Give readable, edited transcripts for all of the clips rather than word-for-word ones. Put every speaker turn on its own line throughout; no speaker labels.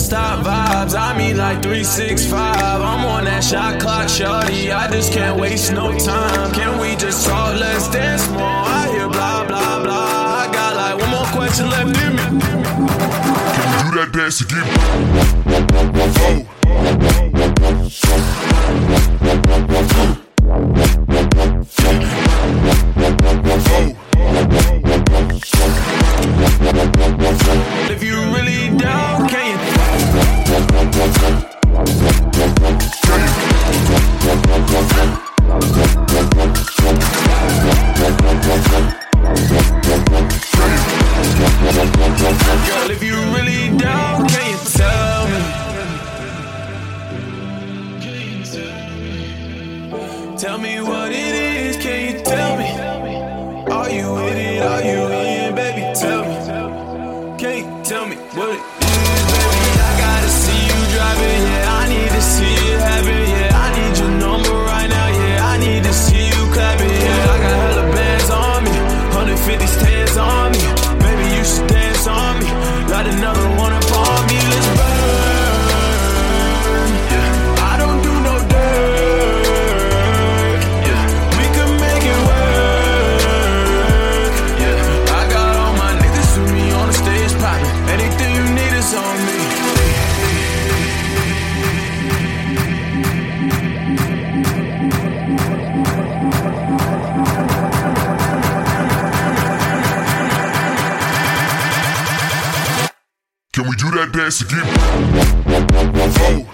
stop vibes, I mean like 365. I'm on that shot clock, shorty, I just can't waste no time. Can we just talk, let's dance more? I hear blah, blah, blah. I got like one more question left in me. Can we do that dance again? Oh. If you really down, can you? Girl, if you really down, can you tell me? Tell me what it is, can you tell me? Are you with it, are you in, baby, tell me. Can you tell me what it is, baby? I gotta see you driving, yeah, I need to see it happen, yeah. I need your number right now, yeah, I need to see you clapping, yeah. I got hella bands on me, 150 stands on me. Baby, you should dance on me, light another one upon me, let's burn, yeah. I don't do no dirt, yeah. We can make it work, yeah. I got all my niggas with me on the stage poppin'. Anything you need is on me. Can we do that dance again? Oh.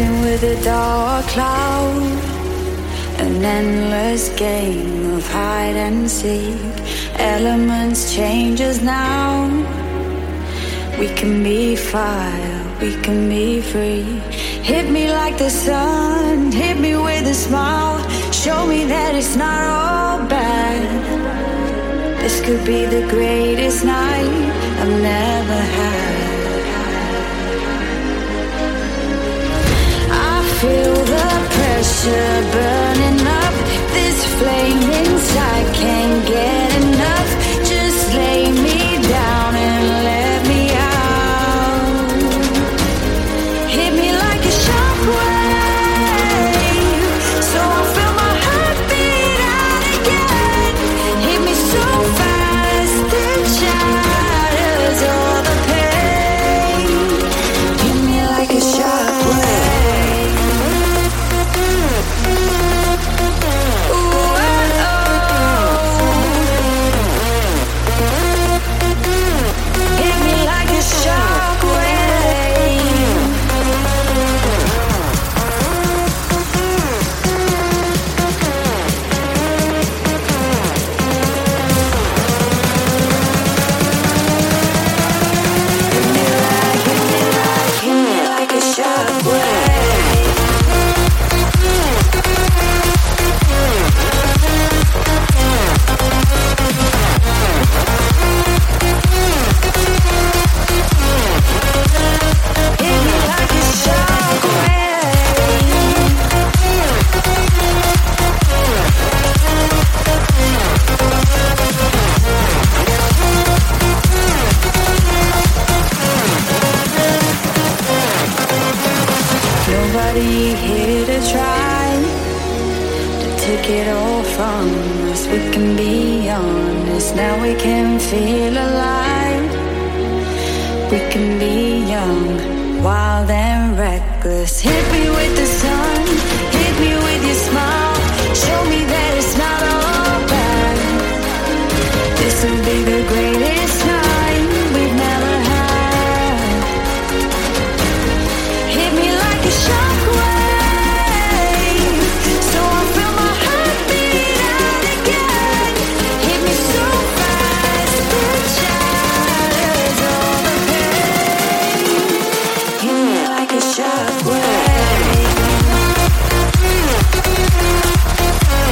dancing with a dark cloud. An endless game of hide and seek. Elements change us now. We can be fire, we can be free. Hit me like the sun, hit me with a smile. Show me that it's not all bad. This could be the greatest night I've never had. I feel the pressure burning up. This flame inside can't get enough. Just lay me down and let me out. Hit me like a shockwave, so I feel my heart beat out again. Hit me so fast it shatters all the pain. Hit me like a shockwave. Ooh, oh, hit me like a shockwave. Hit me like a shockwave. Hit me like a Nobody here to try to take it all from us. We can be honest, now we can feel alive. We can be young, wild and reckless. Hit me with the sun, hit me with your smile. Show me that it's not all bad. This will be the greatest night we've never had. Hit me like a shockwave, so I feel my heart beat out again. Hit me so fast it shatters all the pain. Hit me like a shockwave.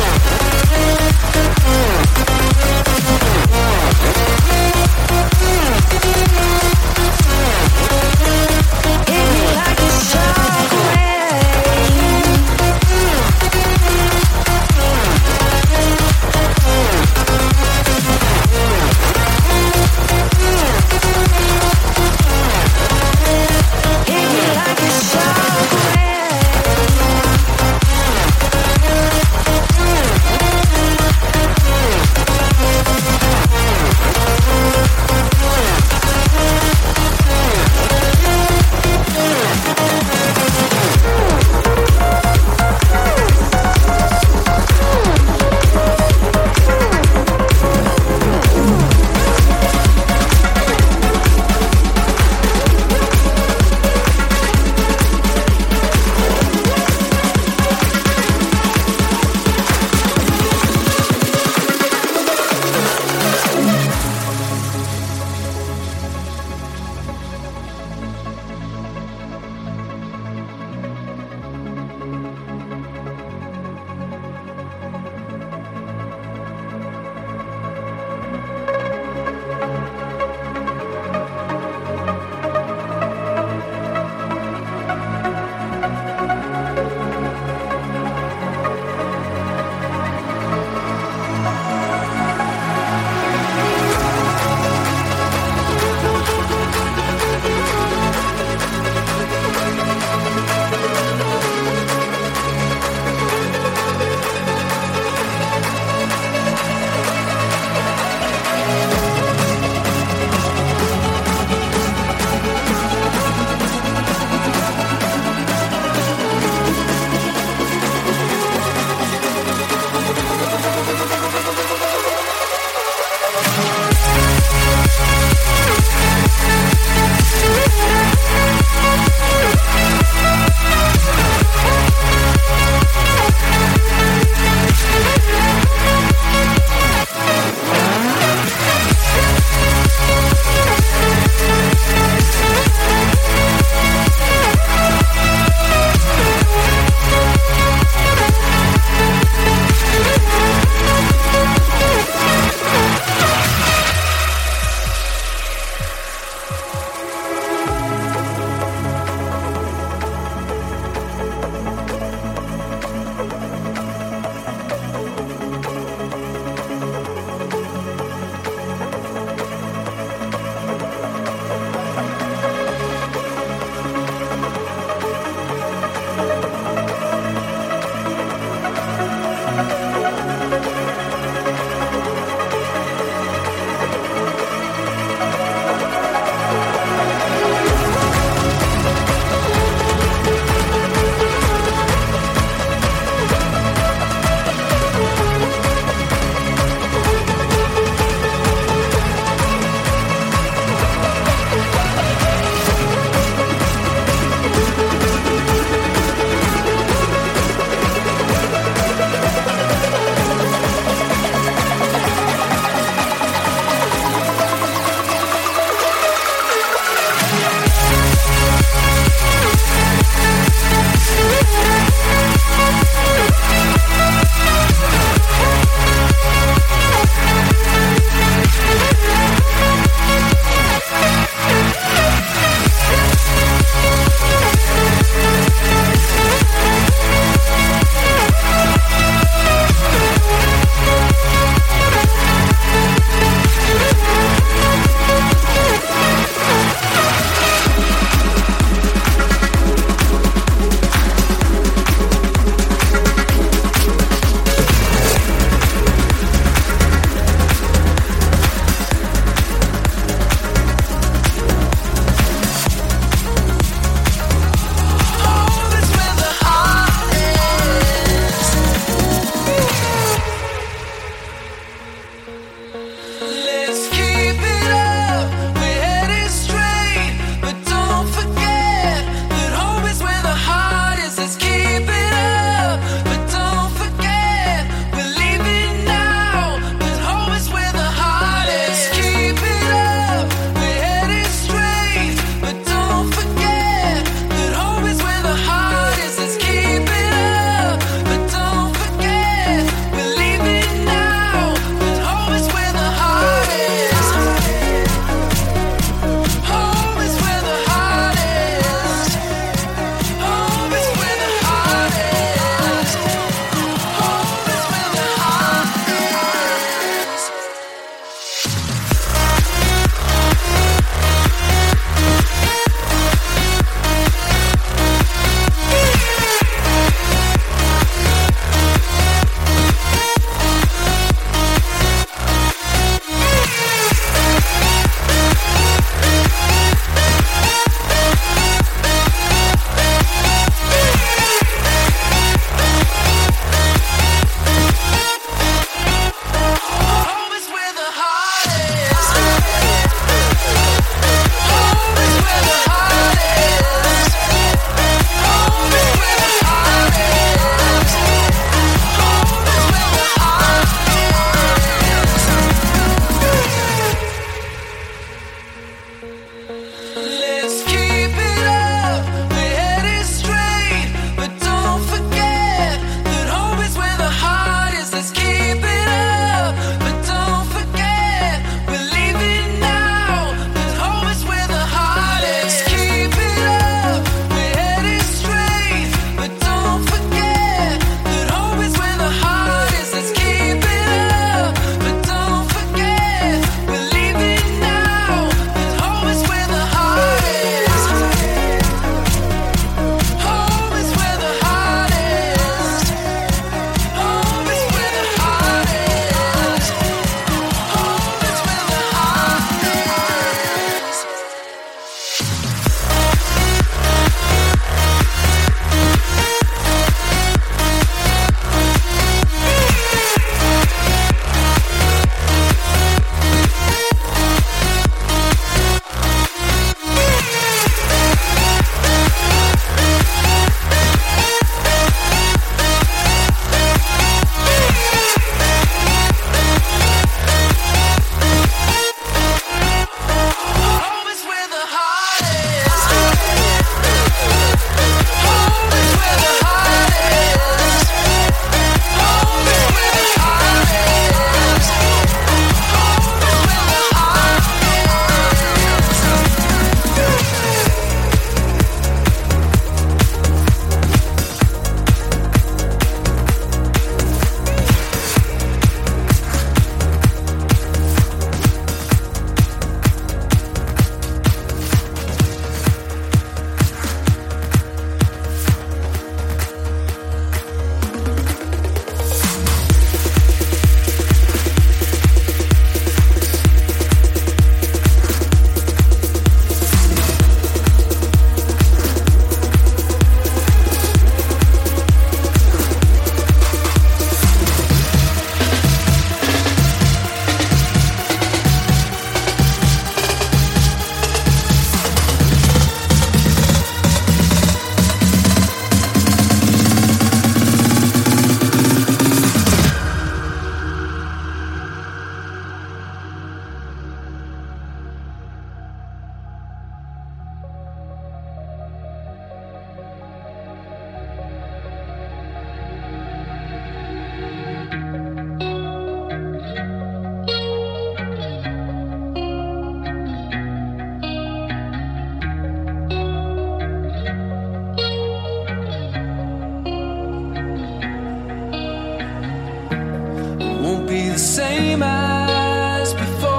same as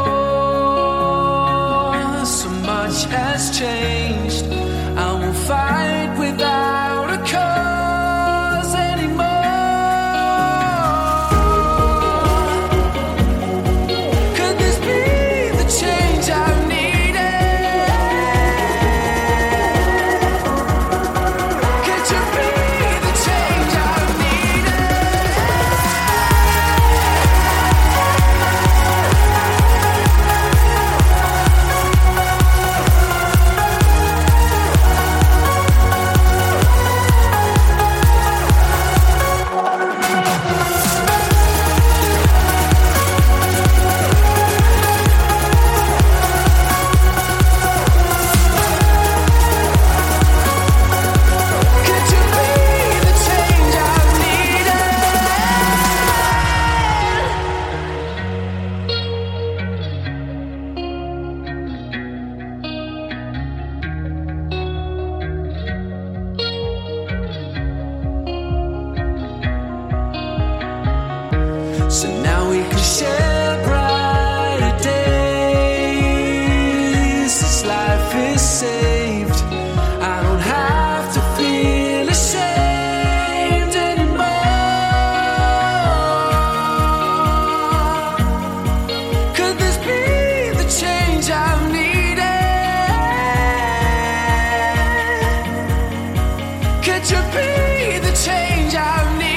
before. So much has changed. I won't fight without a cause anymore. Could this be the change I've needed? Could you be the change I've needed? Could you be the change I've needed? So now we can share brighter days. This life is saved. I don't have to feel ashamed anymore. Could this be the change I've needed? Could you be the change I've needed?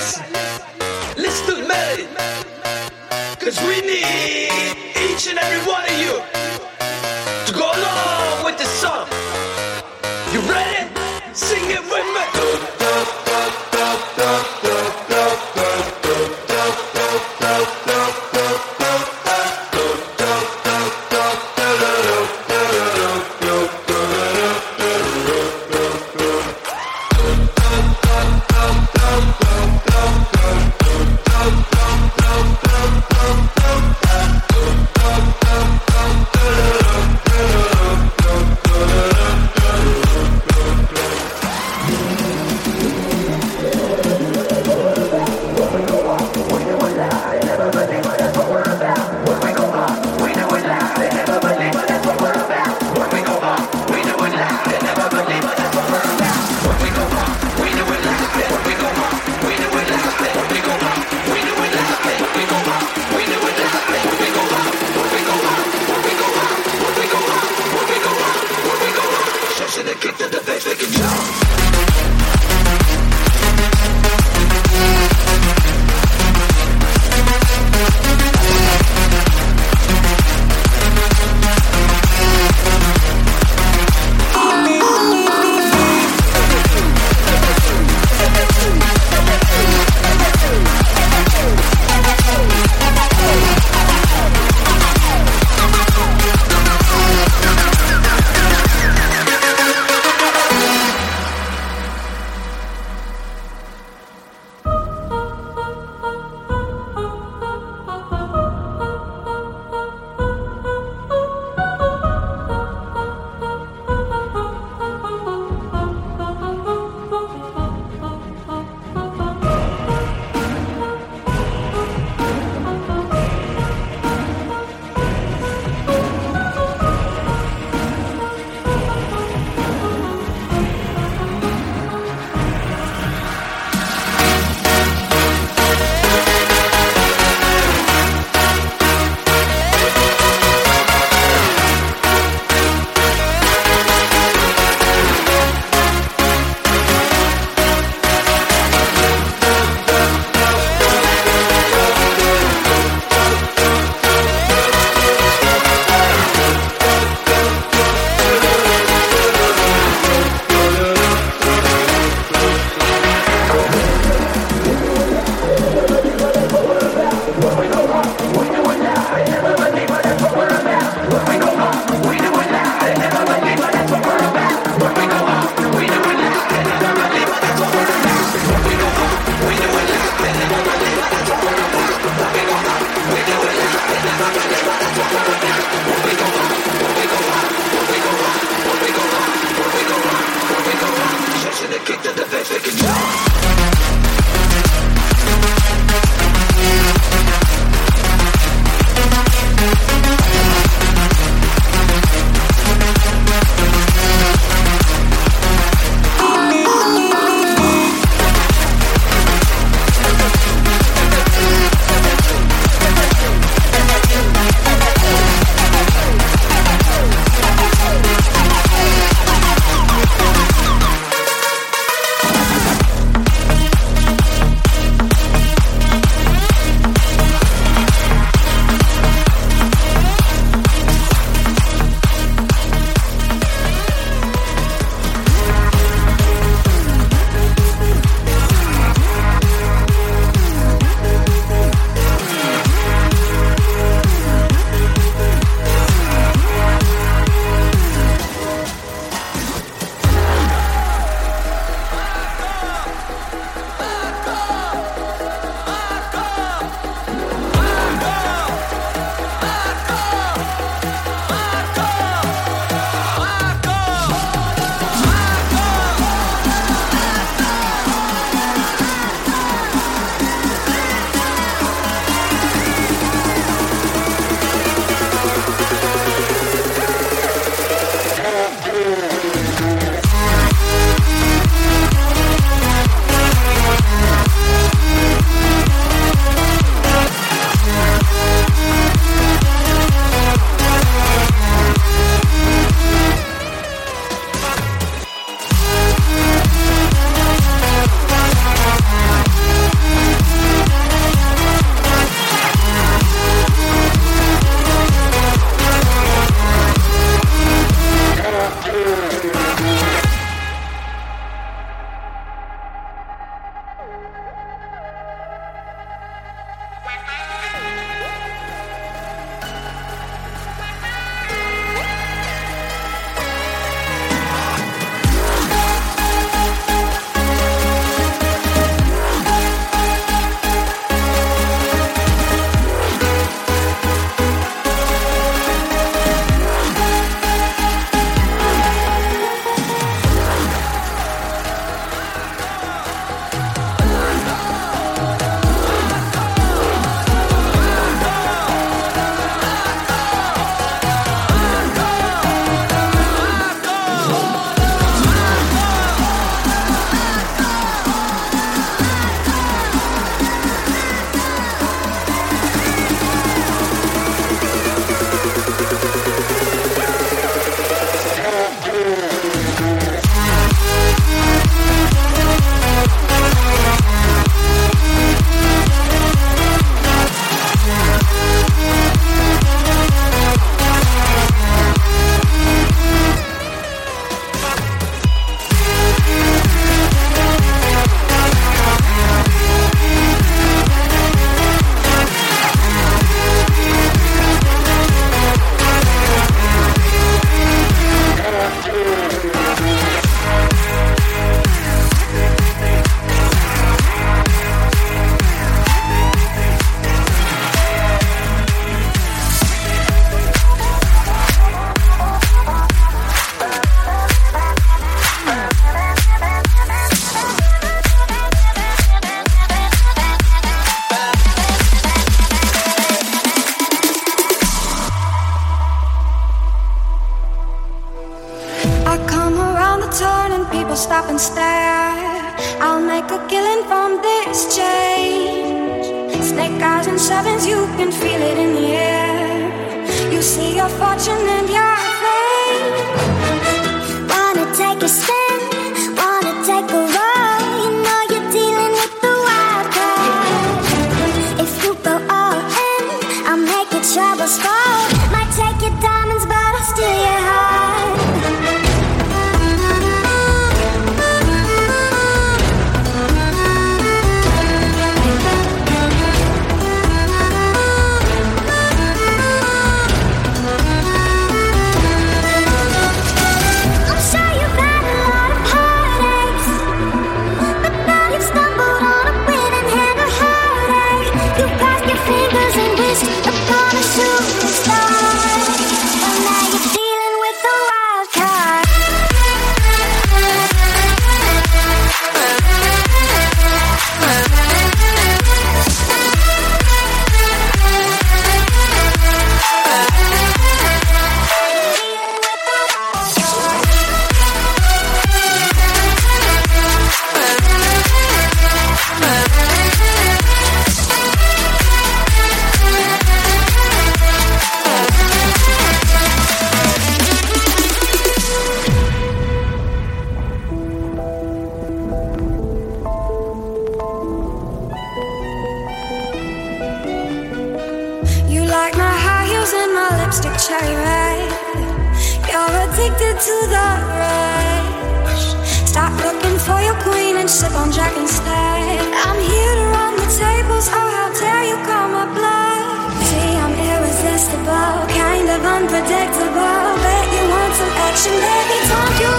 listen to the melody. Cause we need each and every one of you to go along with the song. You ready? Sing it with me.
make a killing from this change. Snake eyes and sevens, you can feel it in the air. You see your fortune and your fame. Wanna take a spin, wanna take a roll. You know you're dealing with the wild card. If you go all in, I'll make your troubles fall. Might take your diamonds, but I'll steal your heart. Cherry red, you're addicted to the rush. Stop looking for your queen and sip on Jack instead. I'm here to run the tables, oh how dare you call my bluff. See, I'm irresistible, kind of unpredictable. Bet you want some action, baby, don't you?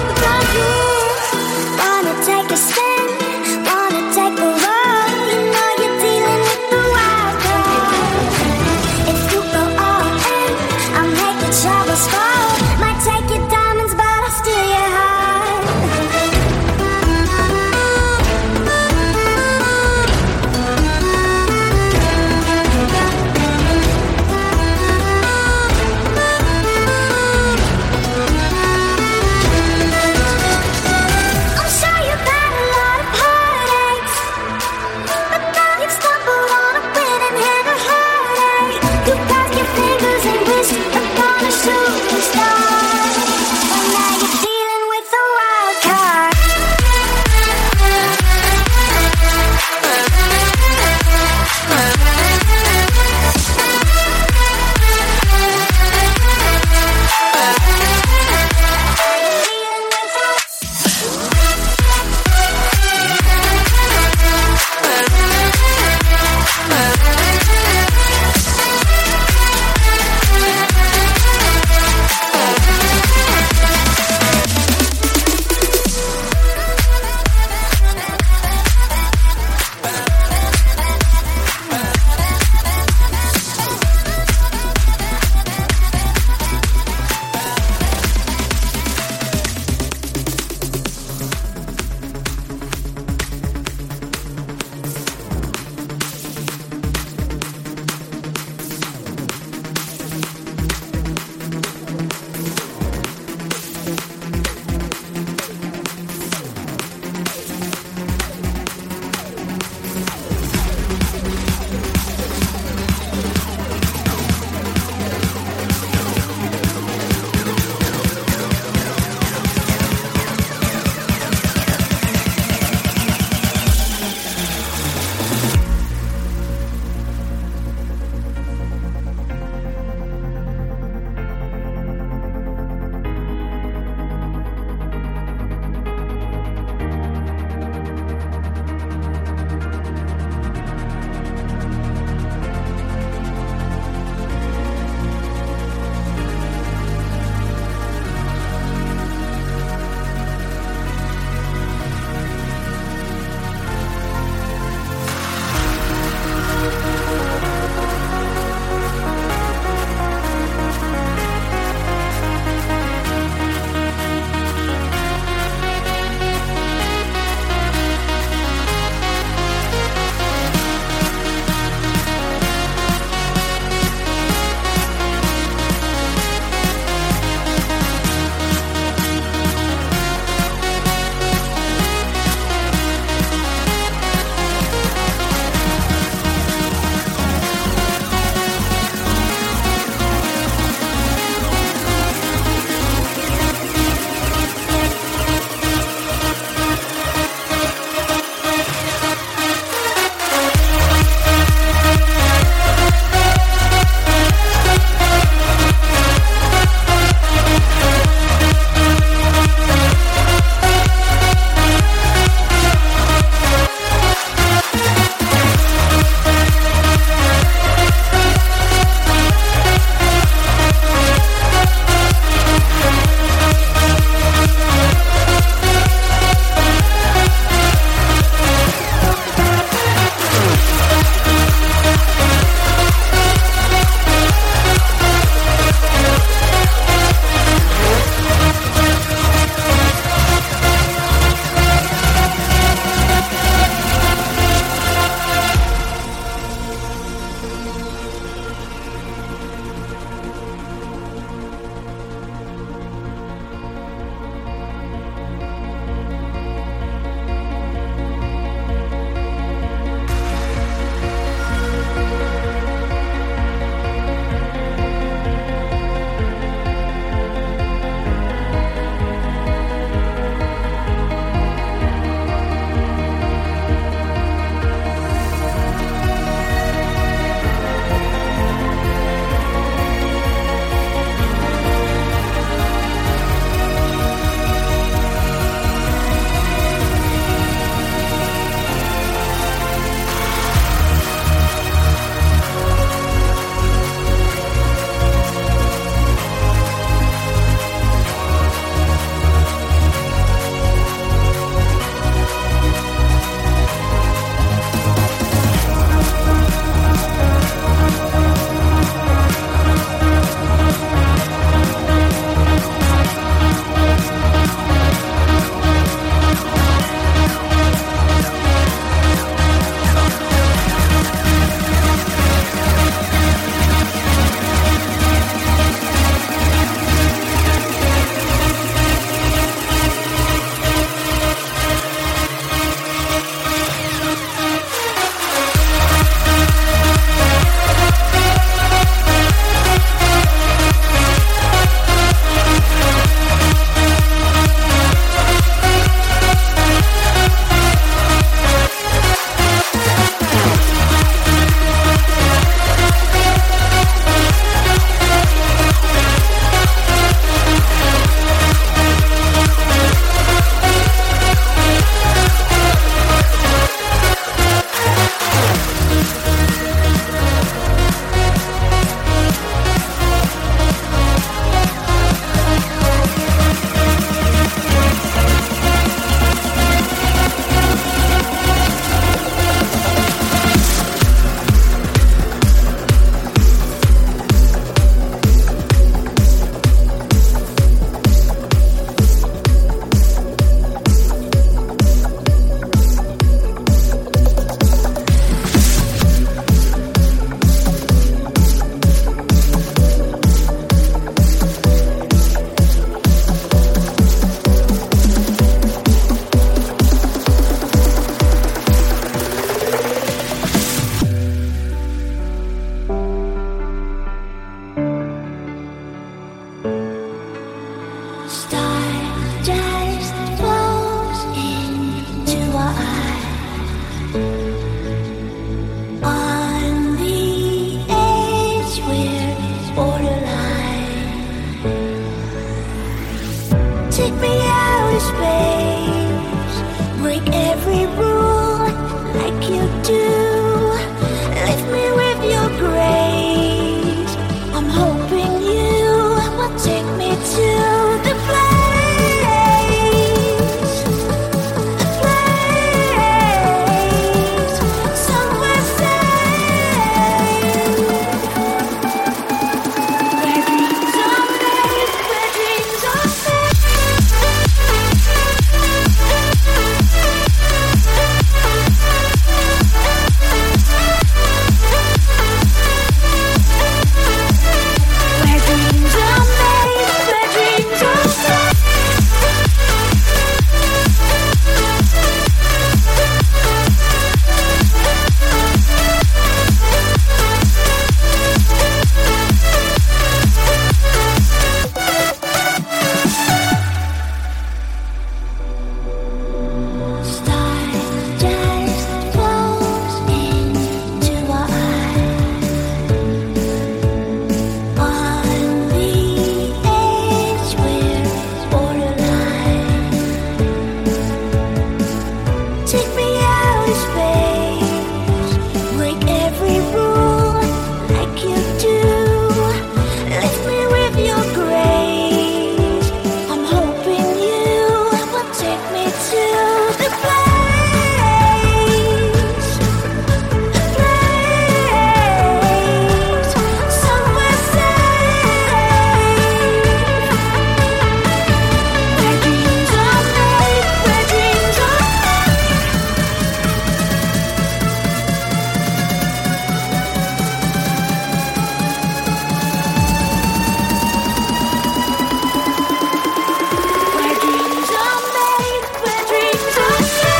Wanna take a spin, wanna take a roll. You know you're dealing with the wild card. If you go all in, I'll make the troubles fall. Might take your diamonds, but I'll steal your heart.
every rule like you do. Lift me with your grace. I'm hoping you will take me to the place, somewhere safe, where dreams are made, where dreams are made. Where dreams are made, where dreams are made. Stardust falls into our eyes. On the edge, we're borderline. Take me out of space, break every rule like you do. Lift me with your grace. I'm hoping you will take me to the place, somewhere safe, where dreams are made, where dreams are where dreams are made, where dreams are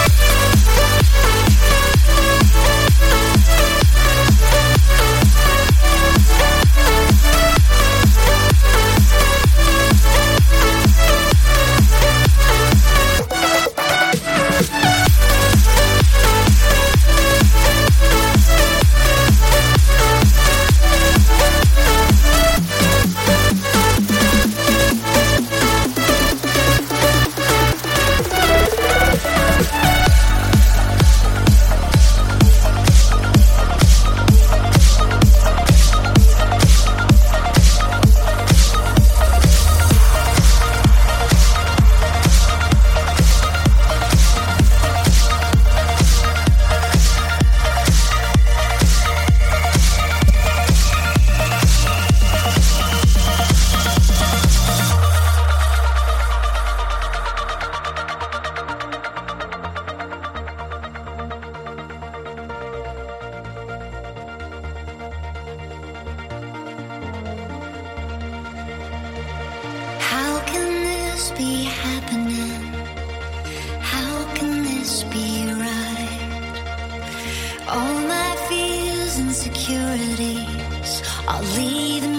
How can this be happening? How can this be right? All my fears and insecurities are leaving